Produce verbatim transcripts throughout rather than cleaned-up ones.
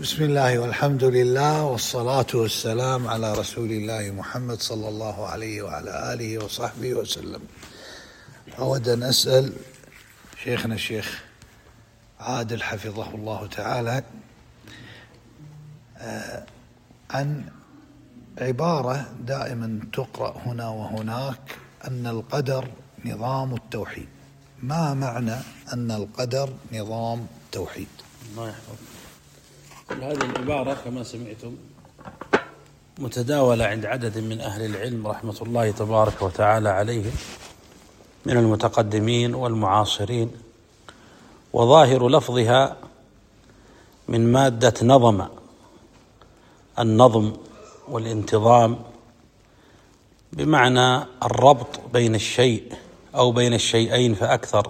بسم الله والحمد لله والصلاة والسلام على رسول الله محمد صلى الله عليه وعلى آله وصحبه وسلم. أود أن أسأل شيخنا الشيخ عادل حفظه الله تعالى عن عبارة دائما تقرأ هنا وهناك أن القدر نظام التوحيد. ما معنى أن القدر نظام التوحيد؟ الله يحفظك. هذه العبارة كما سمعتم متداولة عند عدد من أهل العلم رحمة الله تبارك وتعالى عليهم من المتقدمين والمعاصرين، وظاهر لفظها من مادة نظم، النظم والانتظام، بمعنى الربط بين الشيء أو بين الشيئين فأكثر،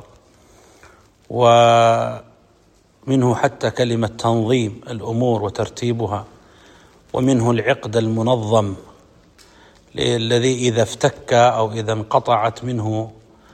ومنه حتى كلمة تنظيم الأمور وترتيبها، ومنه العقد المنظم الذي إذا افتك أو إذا انقطعت منه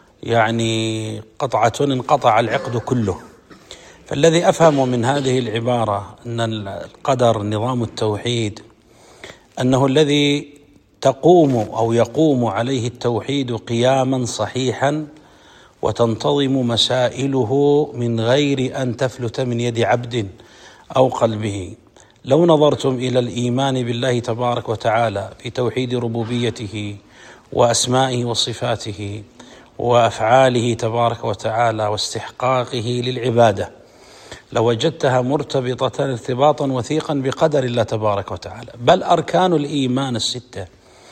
يعني قطعة انقطع العقد كله. فالذي أفهم من هذه العبارة أن القدر نظام التوحيد أنه الذي تقوم أو يقوم عليه التوحيد قياما صحيحا وتنتظم مسائله من غير أن تفلت من يد عبد أو قلبه. لو نظرتم إلى الإيمان بالله تبارك وتعالى في توحيد ربوبيته وأسمائه وصفاته وأفعاله تبارك وتعالى واستحقاقه للعبادة، لوجدتها مرتبطة ارتباطا وثيقا بقدر الله تبارك وتعالى. بل أركان الإيمان الستة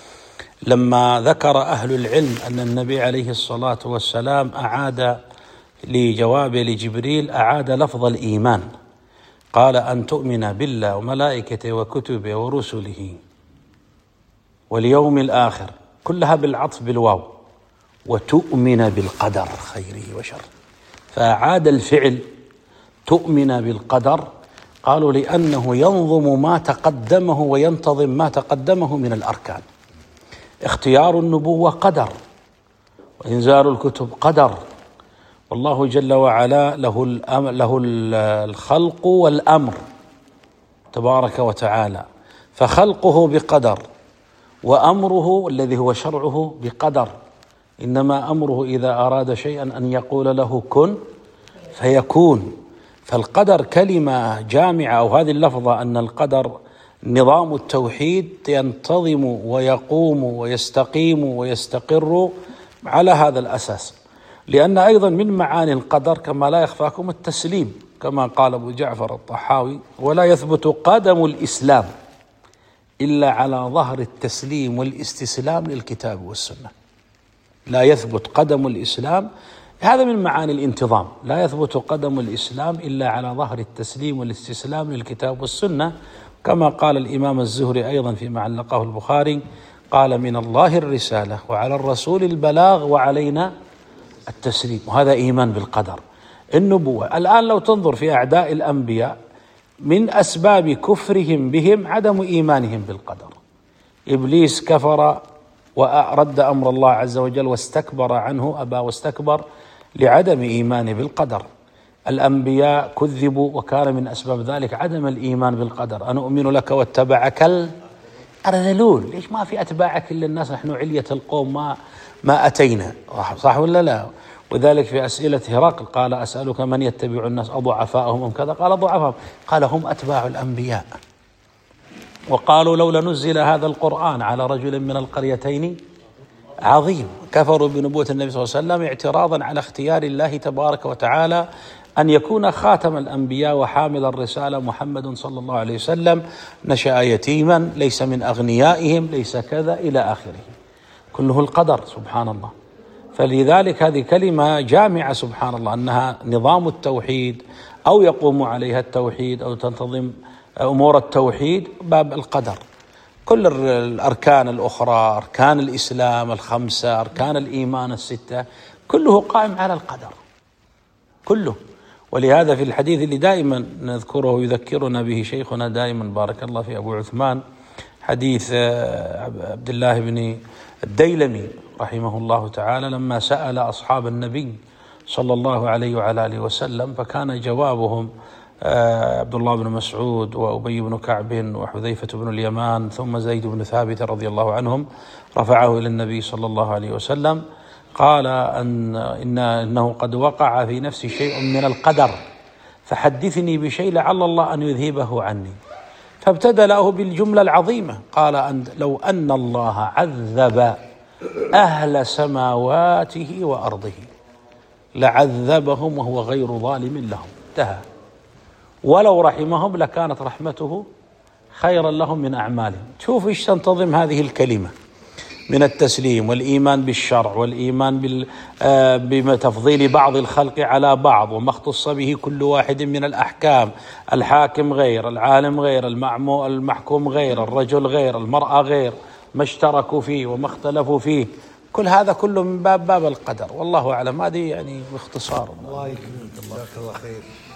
لما ذكر أهل العلم أن النبي عليه الصلاة والسلام أعاد لجواب لجبريل أعاد لفظ الإيمان، قال أن تؤمن بالله وملائكته وكتبه ورسله واليوم الآخر، كلها بالعطف بالواو، وتؤمن بالقدر خيره وشره. فأعاد الفعل تؤمن بالقدر، قالوا لأنه ينظم ما تقدمه وينتظم ما تقدمه من الأركان. اختيار النبوة قدر، وإنزال الكتب قدر، والله جل وعلا له له الخلق والأمر تبارك وتعالى، فخلقه بقدر وأمره الذي هو شرعه بقدر. إنما أمره إذا أراد شيئا أن يقول له كن فيكون. فالقدر كلمة جامعة، أو هذه اللفظة أن القدر نظام التوحيد ينتظم ويقوم ويستقيم ويستقر على هذا الأساس. لأن أيضا من معاني القدر كما لا يخفاكم التسليم، كما قال أبو جعفر الطحاوي: ولا يثبت قدم الإسلام إلا على ظهر التسليم والاستسلام للكتاب والسنة. لا يثبت قدم الإسلام، هذا من معاني الانتظام، لا يثبت قدم الإسلام إلا على ظهر التسليم والاستسلام للكتاب والسنة، كما قال الإمام الزهري أيضا فيما علقه البخاري: قال من الله الرسالة وعلى الرسول البلاغ وعلينا التسليم. وهذا إيمان بالقدر. النبوة الآن لو تنظر في أعداء الأنبياء من أسباب كفرهم بهم عدم إيمانهم بالقدر. إبليس كفر ورد أمر الله عز وجل واستكبر عنه، أبى واستكبر لعدم إيمانه بالقدر. الأنبياء كذبوا وكان من أسباب ذلك عدم الإيمان بالقدر. أنا أؤمن لك واتبعك الأرذلون. ليش ما في أتباعك إلا الناس؟ نحن علية القوم ما ما أتينا، صح ولا لا؟ وذلك في أسئلة هرقل قال: أسألك من يتبع الناس أضعفاءهم أم كذا؟ قال: ضعفاءهم. قال: هم أتباع الأنبياء. وقالوا: لولا نزل هذا القرآن على رجل من القريتين عظيم. كفروا بنبوة النبي صلى الله عليه وسلم اعتراضا على اختيار الله تبارك وتعالى أن يكون خاتم الأنبياء وحامل الرسالة محمد صلى الله عليه وسلم. نشأ يتيما، ليس من أغنيائهم، ليس كذا إلى آخره، كله القدر سبحان الله. فلذلك هذه كلمة جامعة سبحان الله، أنها نظام التوحيد أو يقوم عليها التوحيد أو تنتظم أمور التوحيد باب القدر. كل الأركان الأخرى، أركان الإسلام الخمسة، أركان الإيمان الستة، كله قائم على القدر كله. ولهذا في الحديث اللي دائما نذكره يذكرنا به شيخنا دائما بارك الله في أبو عثمان، حديث عبد الله بن الديلمي رحمه الله تعالى لما سأل أصحاب النبي صلى الله عليه وعلى آله وسلم، فكان جوابهم عبد الله بن مسعود وأبي بن كعب وحذيفة بن اليمان ثم زيد بن ثابت رضي الله عنهم رفعه إلى النبي صلى الله عليه وسلم، قال أن إن إنه قد وقع في نفسي شيء من القدر فحدثني بشيء لعل الله أن يذهبه عني. فابتدأه بالجملة العظيمة، قال أن لو أن الله عذب أهل سماواته وأرضه لعذبهم وهو غير ظالم لهم، انتهى. ولو رحمهم لكانت رحمته خيرا لهم من أعمالهم. شوف إيش تنتظم هذه الكلمة من التسليم والإيمان بالشرع والإيمان بتفضيل بعض الخلق على بعض وما اختص به كل واحد من الأحكام، الحاكم غير، العالم غير، المحكوم غير، الرجل غير، المرأة غير، ما اشتركوا فيه وما اختلفوا فيه، كل هذا كله من باب باب القدر. والله أعلم. هذه يعني باختصار. الله يكرمك، جزاك الله خير.